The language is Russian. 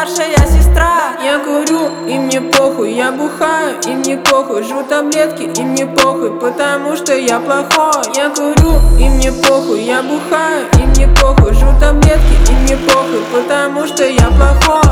старшая сестра. Я курю, и мне похуй, я бухаю, и мне похуй. Жру таблетки, и мне похуй, потому что я плохой. Я курю, и мне похуй, я бухаю, и мне похуй. Жру таблетки, и мне похуй, потому что я плохой.